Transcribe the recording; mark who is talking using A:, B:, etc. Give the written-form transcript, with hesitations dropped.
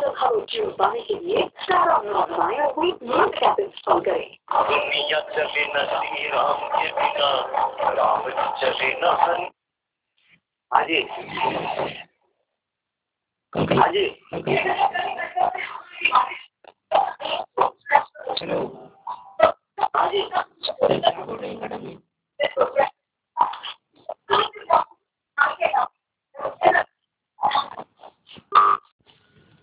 A: भाव पाने के लिए स्टार अपनाएं और कोई मंत्र ऐप इंस्टॉल करें।
B: दुनिया चले न श्री राम के बिना, राम चले न हरि। हाजी हाजी